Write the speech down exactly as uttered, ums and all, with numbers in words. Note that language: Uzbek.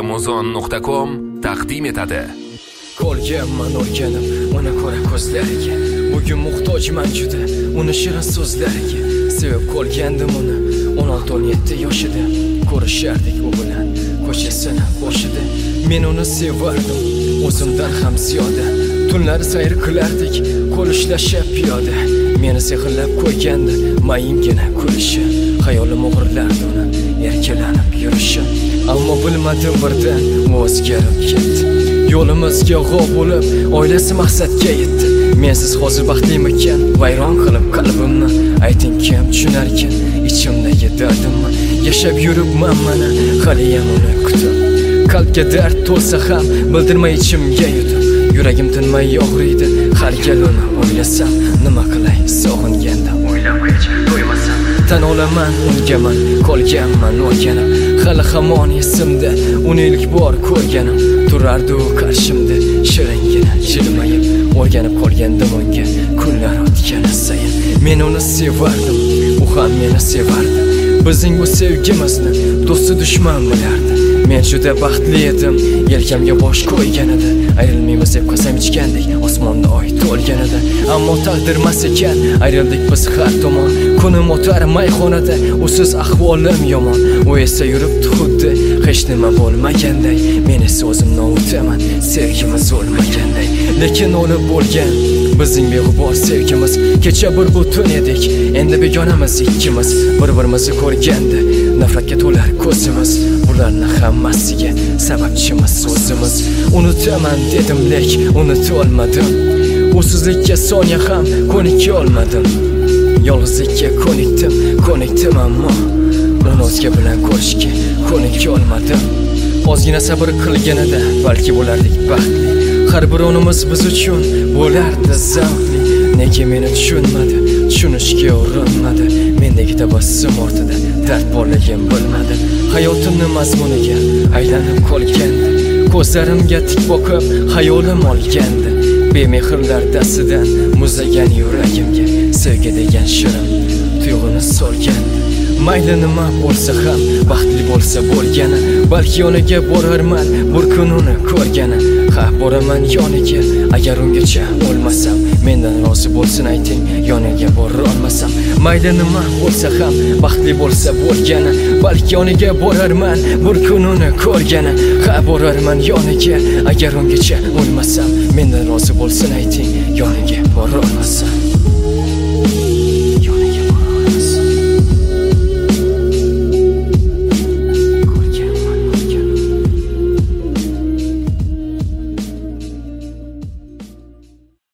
muzon nuqta com taqdim etadi. Qolganman o'rganib uni ko'ra ko'zlariga. Bugun muhtojman juda uni shirin so'zlariga. Sevib qolgandim uni o'n olti o'n yetti yoshida. Ko'rishardik u bilan ko'chasini boshida. Men uni sevardim o'zimdan ham ziyoda. Tunlar sayr qilardik qo'lishlashib piyoda. Meni sehrlab qo'ygandi mayimgina kulishi. Xayolim o'g'irlardi uni erkalanib yurishi. Ammo bilmadim birdan o'zgarib ketdi. Yo'limizga g'ob bo'lib oilasi maqsadga yetdi. Mensiz hozir baxtlimikan vayron qilib qalbimni. Ayting kim tushunar ekan ichimdagi dardimni. Yashab yuribman mana haliyam uni kutib. Qalbga dard to'lsa ham bildirmay ichimga yutib. Yuragim tinmay og'riydi har gal uni o'ylasam. Nima qilay sog'inganda o'ylab to'ymasam. Tan olaman ungaman qolganman o'rganib. Hali hamon esimda uni ilk bor ko'rganim. Turardi u qarshimda shiringina jilmayib. O'rganib qolgandim unga kunlar o'tgani sayin. Men uni sevardim, u ham meni sevardi. Bizning bu sevgimizni do'sti dushman bilardi. Men juda baxtli edim, yelkamga bosh qo'ygan edi. Ayrilmaymiz deb qasam ichgandik, osmonda oy to'lgan edi. Ammo taqdirmas ekan, ayrildik biz har tomon. Kunim o'tar mayxonada, usiz ahvolim yomon. U esa yuribdi xuddi hech nima bo'lmaganday. Men esa o'zimni o'taman, sevgimiz o'lmaganday. Lekin o'lib bo'lgan bizning beg'ubor sevgimiz. Kecha bir butun edik, endi begonamiz ikkimiz. Bir-birimizni ko'rganda nafratga to'lar ko'zimiz. Bularni hammasiga sababchimiz o'zimiz. Unutaman dedim, lek unuta olmadim. Usizlikka soniya ham ko'nika olmadim. Yolg'izlikka ko'nikdim, ko'nikdim ammo uni o'zga bilan ko'rishga ko'nika olmadim. Ozgina sabr qilganida balki bo'lardik baxtli. Har bir onimiz biz uchun bo'lardi zavqli. Nega meni tushunmadi, tushunishga urinmadi. Mendagi tabassum ortida dard borligim bilmadi. Hayotimni mazmuniga aylanib qolgandi. Ko'zlarimga tik boqib xayolim olgandi. Bemehrlar dastidan muzlagan yuragimga sevgi degan shirin tuyg'uni solgandi. Mayli nima bo'lsa ham baxtli bo'lsa bo'lgani. Balki yoniga borarman bir kun uni ko'rgani. Ha, boraman yoniga agar ungacha o'lmasam. Mendan rozi bo'lsin ayting, yoniga bora olmasam. Mayli nima bo'lsa ham baxtli bo'lsa bo'lgani. Balki yoniga borarman bir kun uni ko'rgani. Ha, boraman yoniga agar ungacha o'lmasam. Mendan rozi bo'lsin ayting, yoniga bora